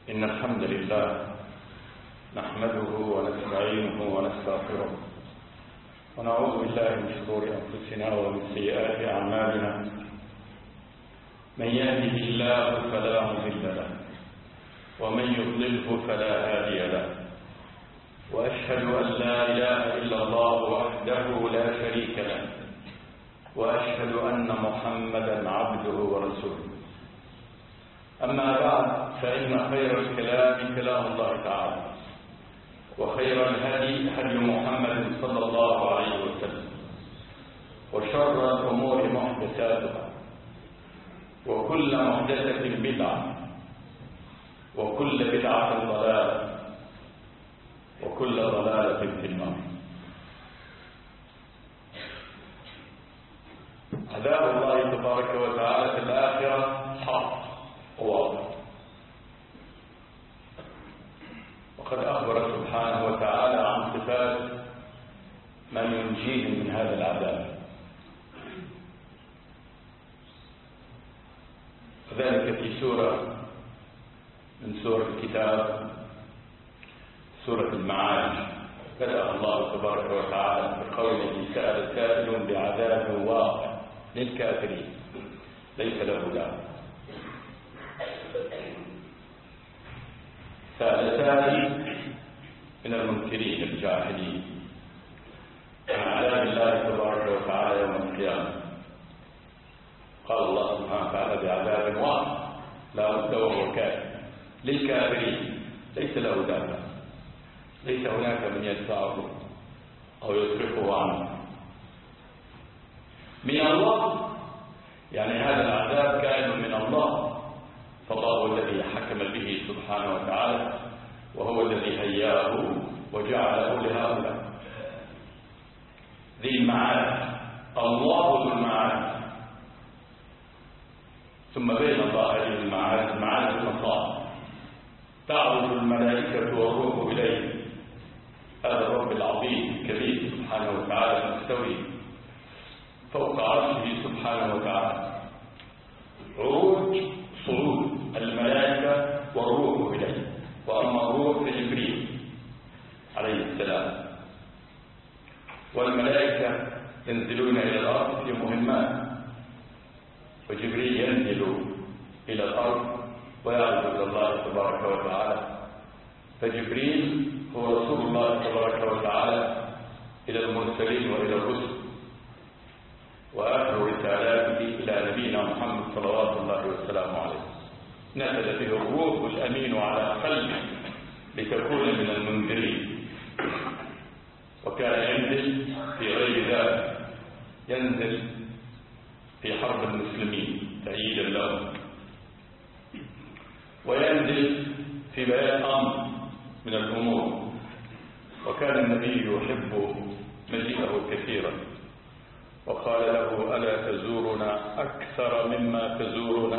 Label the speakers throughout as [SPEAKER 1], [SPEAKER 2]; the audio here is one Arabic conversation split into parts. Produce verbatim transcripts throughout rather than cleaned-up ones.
[SPEAKER 1] إن الحمد لله نحمده ونستعينه ونستغفره ونعوذ بالله من شرور أنفسنا ومن سيئات أعمالنا. من يهده الله فلا مضل له ومن يضلله فلا هادي له، وأشهد أن لا إله إلا الله وحده لا شريك له، وأشهد أن محمدا عبده ورسوله. أما بعد، فإن خير الكلام كلام الله تعالى، وخير الهدي هدي محمد صلى الله عليه وسلم، وشر الأمور محدثاتها، وكل محدثة بدعة، وكل بدعة ضلالة، وكل ضلالة في النار. عذاب الله تبارك وتعالى في الآخرة حق واضح، وقد أخبر سبحانه وتعالى عن صفات من ينجيهم من هذا العذاب، وذلك في سورة من سور الكتاب، سورة المعارج. بدأ الله تبارك وتعالى بقوله: سأل سائل بعذاب واقع للكافرين ليس له دافع. سأل سائل من المنكرين الجاهلين عن عذاب الله تبارك وتعالى يوم القيامة. قال الله سبحانه وتعالى: بعذاب واقع لا بد وهو كافر للكافرين ليس له دافع، ليس هناك من يدفعه أو يصرفه عنه من الله، يعني هذا العذاب كائن من الله، فالله الذي حكم به سبحانه وتعالى، وهو الذي هياه وجعله لهؤلاء ذي المعاد، الله ذو المعاد. ثم بين الله هذه المعاد معاد المصائب، تعرض الملائكة والروح إليه، هذا الرب العظيم الكبير سبحانه وتعالى المستوي فوق عرشه سبحانه وتعالى. عروج صعود الملائكة والروح إليه، وأما الروح لجبريل عليه السلام، والملائكة ينزلون إلى الأرض في مهمات، وجبريل ينزل إلى الأرض ويعرض إلى الله تبارك وتعالى. فجبريل هو رسول الله تبارك وتعالى إلى المرسلين وإلى الرسل، وآخر رسالاته إلى نبينا محمد صلوات الله وسلامه عليه. نزل به الروح الأمين على قلبه لتكون من المنذرين، وكان ينزل في غير ذلك، ينزل في حرب المسلمين تأييدا لهم، وينزل في بيان أمر من الأمور. وكان النبي يحب مجيئه كثيرا، وقال له: ألا تزورنا أكثر مما تزورنا؟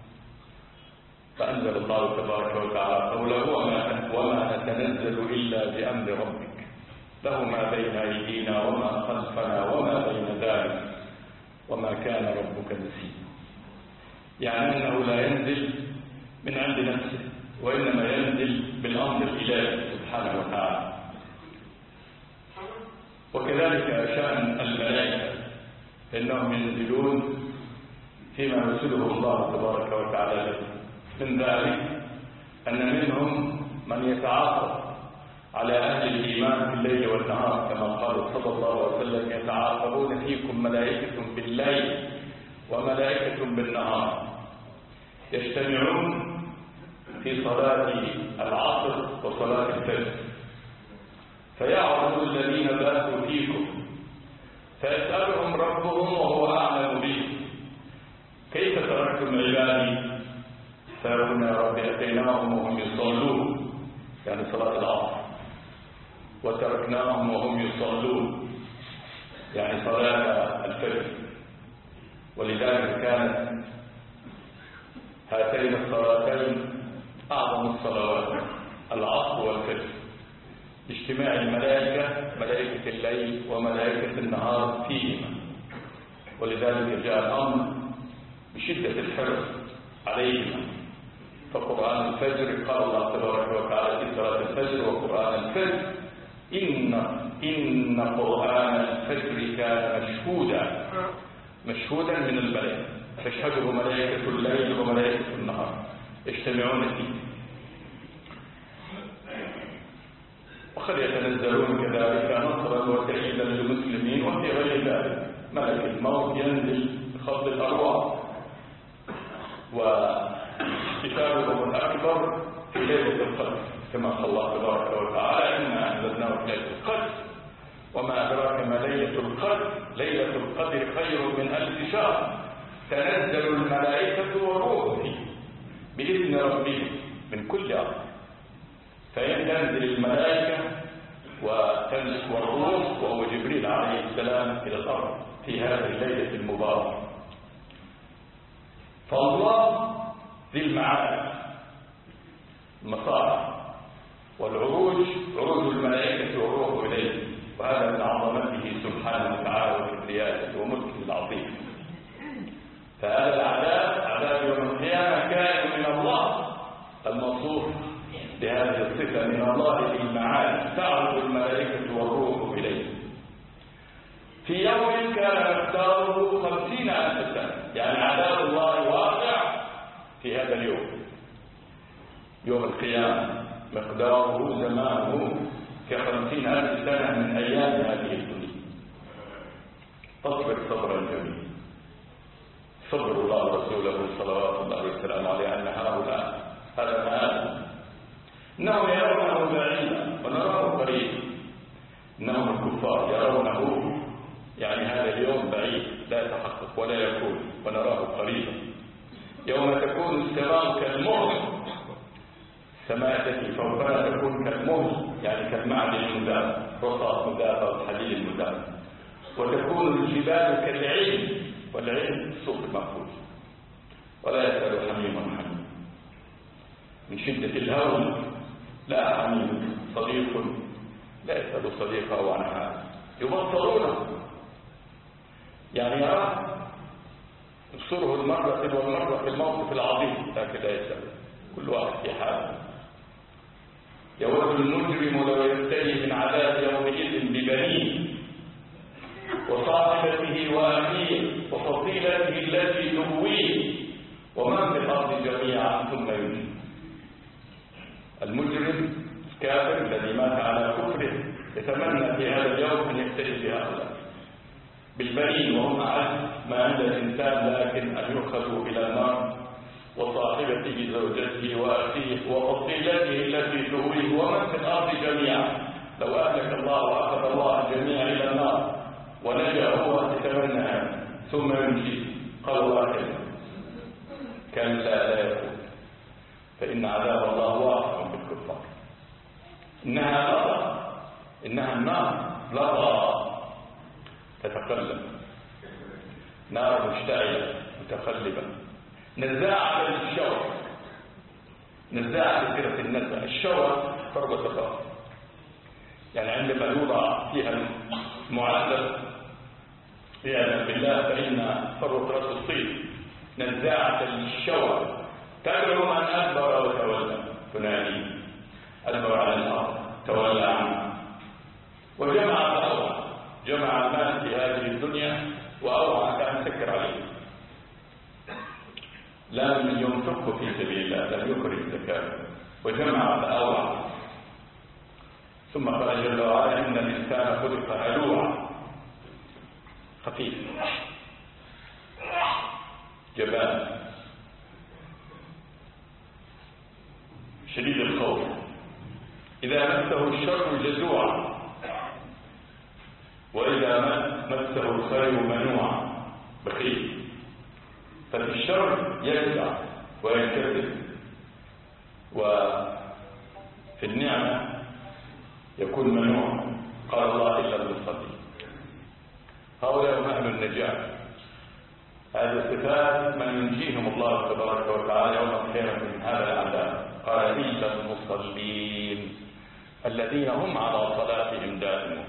[SPEAKER 1] فأنزل الله تبارك وتعالى قوله: وما نتنزل إلا بأمر ربك له ما بين أيدينا وما خلفنا وما بين ذلك وما كان ربك نسيا. يعني أنه لا ينزل من عند نفسه، وإنما ينزل بالأمر الإلهي سبحانه وتعالى. وكذلك شأن الملائكة، إنهم ينزلون فيما يرسله الله تبارك وتعالى له. من ذلك أن منهم من يتعاقب على أهل الإيمان في الليل والنهار، كما قال صلى الله عليه وسلم: يتعاقبون فيكم ملائكة بالليل وملائكة بالنهار، يجتمعون في صلاة العصر وصلاة الفجر، فيعرض الذين باتوا فيكم فيسألهم ربهم وهو أعلم بهم: كيف تركتم عبادي؟ فيقولون: يا رب أتيناهم وهم يصلون، يعني صلاة العصر، وتركناهم وهم يصلون، يعني صلاة الفجر. ولذلك كانت هاتين الصلاتين أعظم الصلوات، العصر والفجر، اجتماع الملائكة، ملائكة الليل وملائكة النهار فيهما. ولذلك جاء الأمر بشدة الحرص عليهما، فقرآن الفجر قال الله تبارك وتعالى في صلاة الفجر وقرآن الفجر إن إن قرآن الفجر كان مشهودا مشهودا من الملائكة، تشهده ملائكة الليل وملائكة النهار يجتمعون فيه، وقد يتنزلون كذلك نصرا وتأييدا للمسلمين. وفي غير ذلك ملك الموت ينزل بخفض الأرواح، وكتابهم الأكبر في ليلة القدر كما قال الله تبارك وتعالى إنا أنزلناه في ليلة القدر وما أدراك ما ليلة القدر ليلة القدر خير من ألف شهر تنزل الملائكة والروح فيه بإذن ربهم من كل أمر. فينزل الملائكة وتنزل والروح وهو جبريل عليه السلام إلى الأرض في هذه الليلة المباركة. فالله ذي المعارف المصالح والعروج عروج الملائكة والروح إليه، وهذا من عظمته سبحانه وتعالى وكبريائه وملكه العظيم. فهذا العذاب عذاب يوم القيامة كان من الله الموصوف بهذه الصفة من الله ذي المعارف تعرج الملائكة والروح إليه في يوم كان مقداره خمسين ألف سنة، يعني عذاب الله واقع في هذا اليوم يوم القيامة مقداره زمانه كخمسين ألف سنة من أيام هذه الدنيا. تصبر صبرا جميلا صبر الله ورسوله صلوات الله وسلامه عليه أن هؤلاء هذا ما إنهم يرونه بعيدا ونراه قريبا. إنهم الكفار يرونه يعني هذا اليوم بعيد لا يتحقق ولا يكون ونراه قريبا. يوم تكون السماء كالمهل، السماء التي فوقها تكون كالمهل يعني كالمعدن المذاب رصاص مذاب أو الحديد المذاب، وتكون الجبال كالعين والعين سوق مأخوذ ولا يسأل حميم حميم من شدة الهول. لا حميم صديق لا يسأل صديقه عن حال يبصرونه يعني يراه يبصره المرة والمرة في الموقف العظيم لكن لا يسأل كل واحد في حاله. يود المجرم لو يفتدي من عذاب يومئذ ببنيه وصاحبته وأخيه وفصيلته التي تهويه ومن في الأرض جميعا ثم ينجي. المجرم الكافر الذي مات على كفره يتمنى في هذا اليوم أن يفتدي بهؤلاء بالبنين وهم أعز ما عند الإنسان، لكن أن يؤخذوا إلى النار وصاحبته زوجته وأخيه وفصيلته التي تهويه ومن في الأرض جميعا. لو أهلك الله وأخذ الله الجميع إلى النار ونجا هو يتمنى ثم يمشي قال واحد كلا لا يكون، فإن عذاب الله واقع بالكفار. إنها لظى إنها النار لظى تتقلب، نار مشتعلة متقلبة نزاعة للشوك، نزاعة لسيرة النزع. الشوك ضربة الراس يعني عندما يوضع فيها المعذب عياذا بالله فإن ثروة راس الصيد نزاعة للشوك تدعو من أدبر وتولى تنادي أدبر على الأرض تولى عنه وجمع فأوعى، جمع المال في هذه الدنيا وأوعى كان سكر عليه لم ينفقه في سبيل الله لم يخرج زكاة وجمع فأوعى. ثم قال جل وعلا إن الإنسان خلق هلوعا خفيف جبان شديد الخوف إذا مسه الشر جزوعا وإذا مسه الخير منوعا بخيل. ففي الشر يجزع وينكسر وفي النعمة يكون منوع. قال الله إلا المصلين هؤلاء هم أهل النجاة. هذه صفات من ينجيهم الله تبارك وتعالى يوم القيامة من هذا العذاب. قال إلا المصلين الذين هم على صلاتهم دائمون.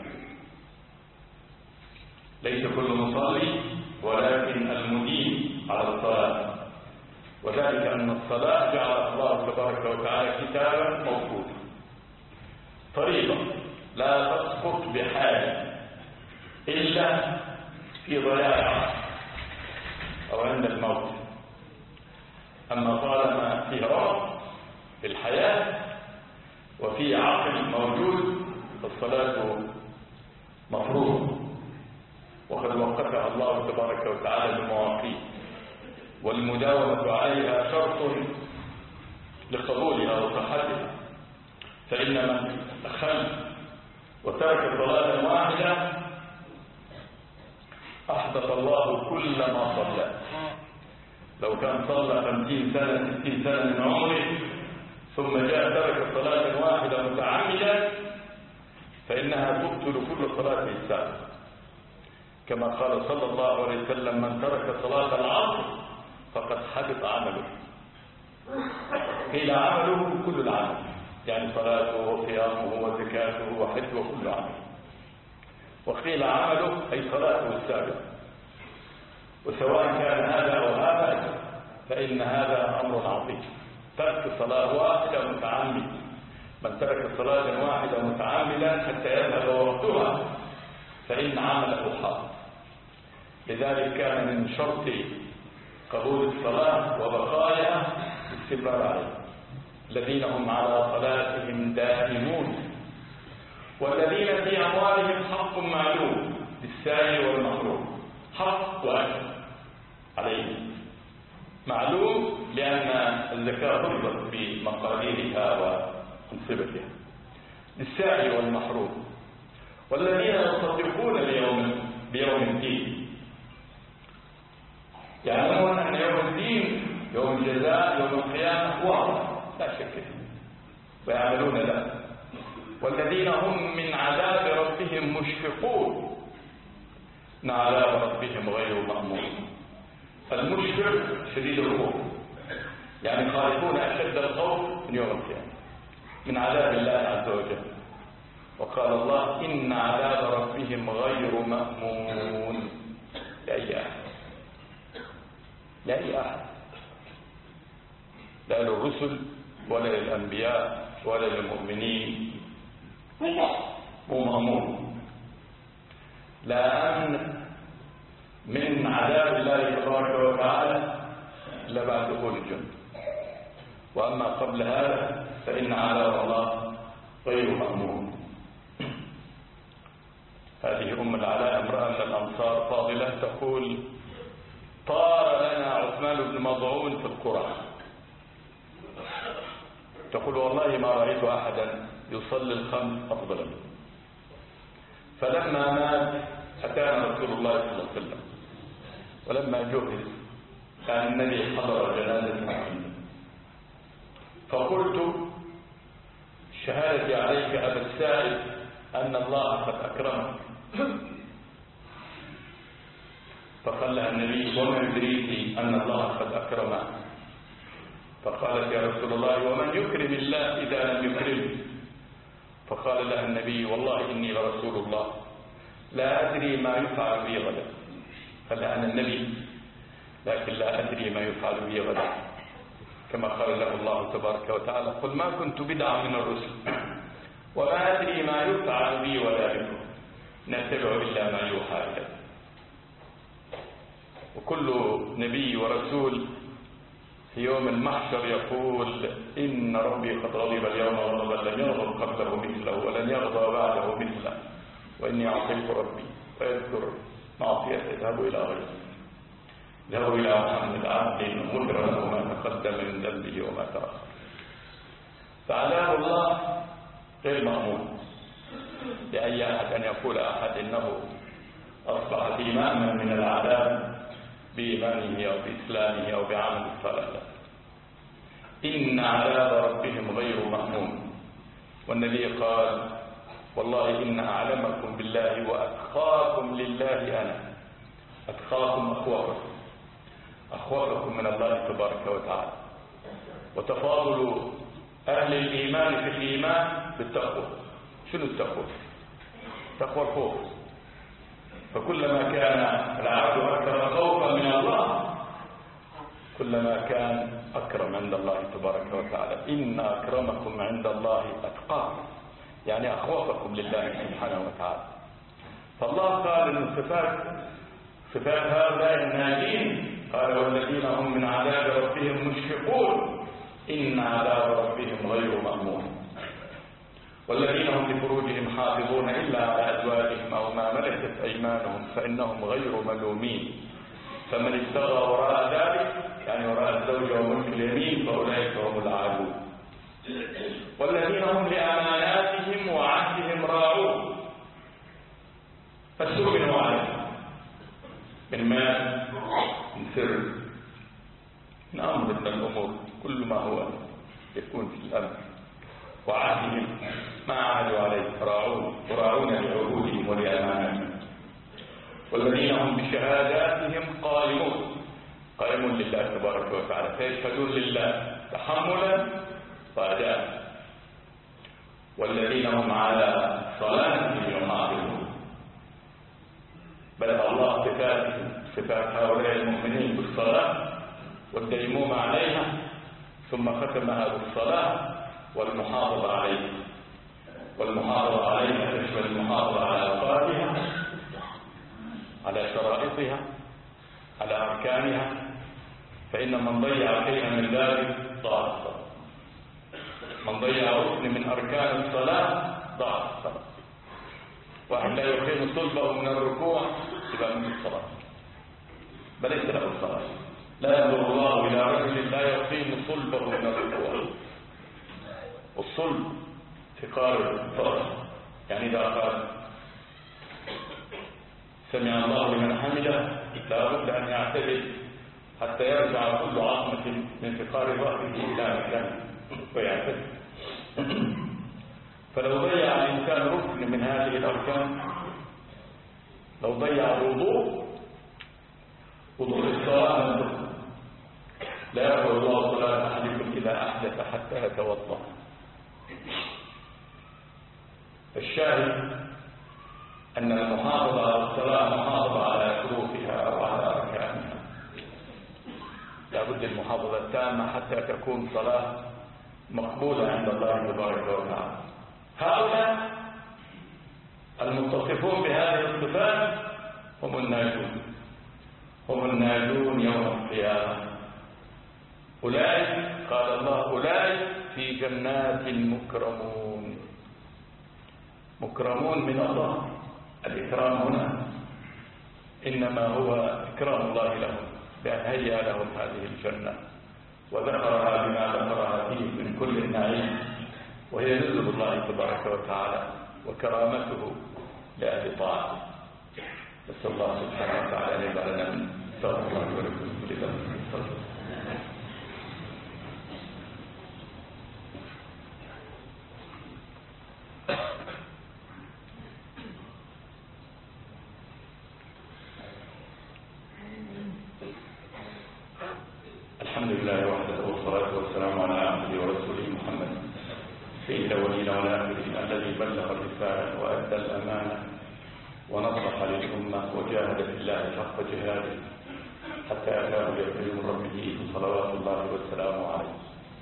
[SPEAKER 1] ليس كل مصلي ولكن المدين على الصلاة وذلك أن الصلاة جعل الله تبارك وتعالى كتابا موجودا فريضة لا تسقط بحال إلا في ضياع أو عند الموت. أما طالما في رغب في الحياة وفي عقل موجود فالصلاة مفروض، وقد وقتها الله تبارك وتعالى بمواقيت، والمداومة عليها شرط لقبولها وصحتها. فإن من أخل وترك صلاة واحدة أحدث الله كل ما صلى. لو كان صلى خمسين سنة ستين سنة من عمره ثم جاء ترك صلاة واحدة متعمدا فإنها تبطل كل صلاة السابقة، كما قال صلى الله عليه وسلم: من ترك صلاة العصر فقد حبط عمله. قيل عمله كل العمل، يعني صلاته وصيامه وزكاته وحجه وكل عمل، وقيل عمله أي صلاته السابقة. وسواء كان هذا أو هذا فإن هذا أمر عظيم. ترك صلاة واحدة متعمد، من ترك صلاة واحدة متعمدا حتى يذهب وقتها فإن عمله حاضر. لذلك كان من شرط قبول الصلاة وبقائها الاستمرار عليها. الذين هم على صلاتهم دائمون والذين في أموالهم حق معلوم للسائل والمحروم. حق وأجر عليهم معلوم لأن الزكاة فرضت بمقاديرها وأنصبتها للسائل والمحروم. والذين يصدقون بيوم بيوم الدين يعلمون أن يوم الدين يوم الجزاء يوم القيامة واضح لا شك فيه ويعملون له. والذين هم من عذاب ربهم مشفقون، إن عذاب ربهم غير مأمون. فالمشفق شديد الخوف، يعني خائفون أشد الخوف من يوم القيامة من عذاب الله عز وجل. وقال الله: إن عذاب ربهم غير مأمون لأي أحد، لأي أحد، لا للرسل ولا للأنبياء ولا للمؤمنين، مو مأمون. لا أمن من عذاب الله تبارك وتعالى إلا بعد دخول الجنة، وأما قبل هذا فإن عذاب الله غير مأمون. هذه أم العلاء امرأة من الأنصار فاضلة تقول: طار لنا عثمان بن مظعون في القرى. تقول: والله ما رأيت أحدا يصلي الخمس أفضل منه. فلما مات أتانا رسول الله صلى الله عليه وسلم، ولما جهز كان النبي حضر جنازة محمد، فقلت: شهادتي عليك أبا السائب أن الله قد أكرمك. فقال لها النبي: وما يدريك أن الله قد أكرمك؟ فقالت: يا رسول الله ومن يكرم الله إذا لم يكرمه؟ فقال لها النبي: والله إني لرسول الله لا أدري ما يفعل بي غدا. قال أنا النبي لكن لا أدري ما يفعل بي غدا، كما قال له الله تبارك وتعالى: قل ما كنت بدعا من الرسل وما أدري ما يفعل بي ولا بكم نتبع إلا ما يوحى إليه. وكل نبي ورسول في يوم المحشر يقول: إن ربي قد غضب اليوم غضبا لم يغضب قبله مثله ولن يغضب بعده مثله، وإني عصيت ربي. فيذكر معصية اذهبوا إلى غيره، اذهبوا إلى محمد عبد غفر له ما تقدم من ذنبه وما تأخر. فعذاب الله غير مأمون لأي أحد أن يقول أحد إنه أصبح في مأمن من العذاب بإيمانه أو بإسلامه أو بعمل الصالح. إن عذاب ربهم غير مأمون. والنبي قال: والله إن أعلمكم بالله وأتقاكم لله أنا. أتقاكم أخوافكم، أخوافكم من الله تبارك وتعالى. وتفاضل أهل الإيمان في الإيمان بالتقوى. شنو التقوى؟ تقوى الخوف. فكلما كان العبد أكثر خوفا من الله كلما كان أكرم عند الله تبارك وتعالى. إن أكرمكم عند الله أتقاكم، يعني أخوفكم لله سبحانه وتعالى. فالله قال إن صفات صفات هؤلاء الناجين قال والذين هم من عذاب ربهم مشفقون إن عذاب ربهم غير مأمون. والذين هم لفروجهم حافظون إلا على أزواجهم أو ما ملكت أيمانهم فإنهم غير ملومين فمن ابتغى وراء ذلك يعني وراء الزوجة وملك اليمين فأولئك هم العادون. والذين هم لأماناتهم وعهدهم راعون فاستؤمنوا عليهم من مال من سر من أمر من الأمور كل ما هو يكون في الأمر وعهدهم ما عهدوا عليه راعون وراعون لعهودهم ولأماناتهم. والذين هم بشهاداتهم قائمون قائمون لله تبارك وتعالى فيشهدون لله تحملا وأداء. والذين هم على صلاتهم يحافظون بلغ الله صفاتهم صفات هؤلاء المؤمنين بالصلاة والديموم عليها ثم ختمها بالصلاة والمحافظة عليها. والمحافظة عليها تشمل المحافظة على أوقاتها على شرائطها على أركانها فإن من ضيع شيئا من ذلك ضاع الصلاة. من ضيع ركن من أركان الصلاة ضاع الصلاة. واحد لا يقيم صلبه من الركوع يبقى من الصلاة بل ليس له الصلاة. لا ينظر الله إلى رجل لا يقيم صلبه من الركوع. والصلب فقار الفرج يعني إذا قال سمع الله لمن حمده لا بد أن يعتدل حتى يرجع كل عظمة من فقار رأسه إلى مكانه ويعتدل. فلو ضيع الإنسان ركن من هذه الأركان لو ضيع الوضوء وضوء الصلاة لا يقبل الله صلاة أحدكم إذا أحدث حتى يتوضأ. الشاهد أن المحافظة على الصلاة محافظة على شروطها أو على أركانها. لا بد المحافظة التامة حتى تكون صلاة مقبولة عند الله تبارك وتعالى. هؤلاء المتصفون بهذه الصفات هم الناجون هم الناجون يوم القيامة. أولئك قال الله أولئك في جنات مكرمون. مكرمون من الله. الإكرام هنا إنما هو إكرام الله لهم بأن هيأ لهم هذه الجنة وذكرها بما ذكرها فيه من كل النعيم وهي نزل الله تبارك وتعالى وكرامته لأهل طاعته. نسأل الله سبحانه وتعالى أن يجعلنا من استغفر الله ولكم ولله. الحمد لله وحده والصلاة والسلام على عبده ورسوله محمد سيد الأولين والآخرين الذي بلغ الرسالة وأدى الأمانة ونصح للأمة وجاهد في الله حق جهاده حتى أتاه اليقين من ربه صلوات الله وسلامه عليه.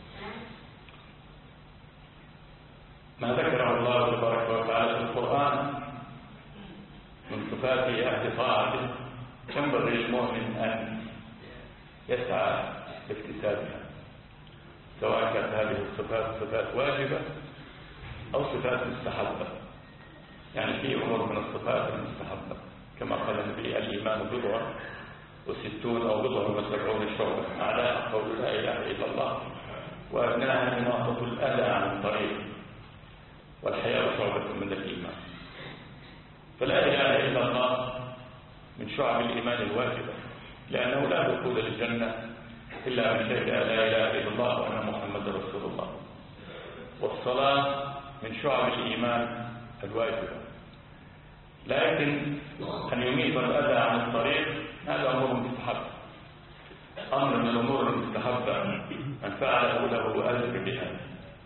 [SPEAKER 1] ما ذكره الله تبارك وتعالى في القرآن من صفات أهل طاعته ينبغي للمؤمن أن يسعى لاكتسابها سواء كانت هذه الصفات صفات واجبة أو صفات مستحبة. يعني في أمور من الصفات المستحبة كما قال النبي الإيمان بضع وستون أو بضع وسبعون شعبة أعلاها قول لا إله إلا الله وأدناها إماطة الأذى عن الطريق والحياة شعبة من الإيمان. فلا إله إلا الله من شعب الإيمان الواجبة لأنه لا دخول للجنة إلا من شهد لا إله إلا الله وأن محمد رسول الله. والصلاة من شعب الإيمان الواجبة لكن أن يميت الأذى عن الطريق هذا أمر مستحب أمر من الأمور المستحبة من فعله له أجر بها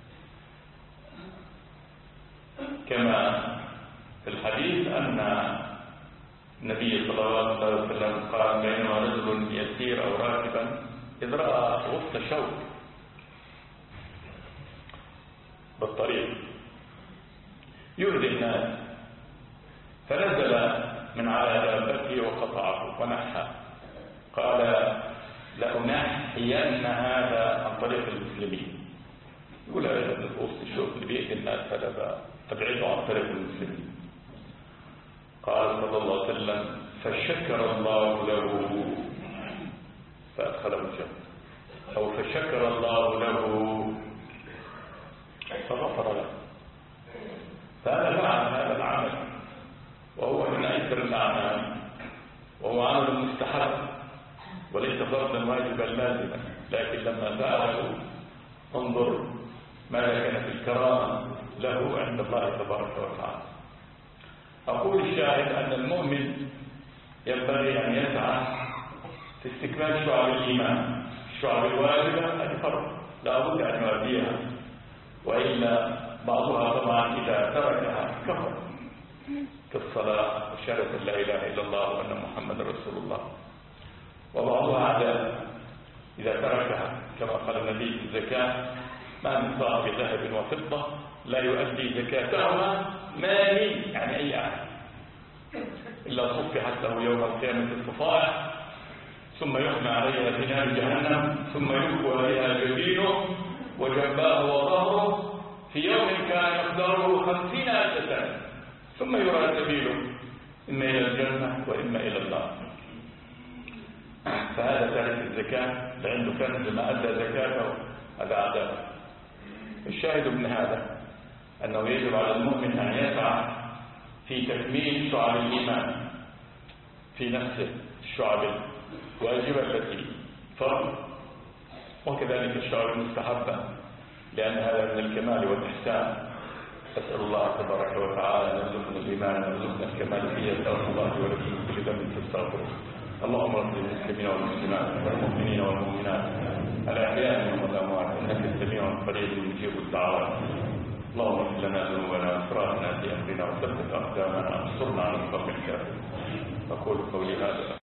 [SPEAKER 1] كما في الحديث أن النبي صلى الله عليه وسلم قال بينما رجل يسير أو راكبا إذ رأى غصن شوك بالطريق يؤذي الناس، فنزل من على دابته وقطعه ونحى. قال لأنحين هذا عن طريق المسلمين. يقول هذا غصن الشوك اللي بيأذي الناس هذا أبعده عن طريق المسلمين. قال صلى الله عليه وسلم فشكر الله له فأدخله الجنة، أو فشكر الله له فغفر له. فهذا فعل هذا العمل وهو من أيسر الأعمال، وهو عمل مستحب وليس فرضا واجبا لازما، لكن لما فعله انظر ماذا كانت الكرامة له عند الله تبارك وتعالى. أقول الشاهد أن المؤمن ينبغي أن يسعى في استكمال شعب الإيمان. الشعب الواجبة هذه فرض لا بد أن يؤديها، وإلا بعضها طبعا إذا تركها كفر كالصلاة وشهادة لا إله إلا الله وأن محمد رسول الله، وبعضها عذاب إذا تركها كما قال النبي في الزكاة ما من صاحب ذهب وفضة لا يؤدي زكاتهما ماني، يعني أي أحد إلا صفحت له يوم القيامة الصفائح ثم يحمى عليها في نار جهنم ثم يكوى بها جبينه وجنباه وظهره في يوم كان مقداره خمسين ألف سنة ثم يرى سبيله إما إلى الجنة وإما إلى النار. فهذا تارك الزكاة لعنده كنز ما أدى زكاته هذا عذاب. الشاهد من هذا أنه يجب على المؤمن أن يسعى في تكميل شعب الإيمان في نفسه، الشعب الواجبة التي فرض، وكذلك الشعب المستحبة، لأن هذا من الكمال والإحسان. أسأل الله تبارك وتعالى أن يرزقنا الإيمان ويرزقنا الكمال فيه. أسأل الله ولكم من كل ذنب فاستغفروه. اللهم اغفر للمسلمين والمسلمات والمؤمنين والمؤمنات الأحياء منهم والأموات إنك سميع قريب مجيب الدعوات. اللهم اغفر لنا ذنوبنا واسرافنا في أمرنا وثبت أقدامنا وانصرنا على القوم الكافرين. أقول قولي هذا.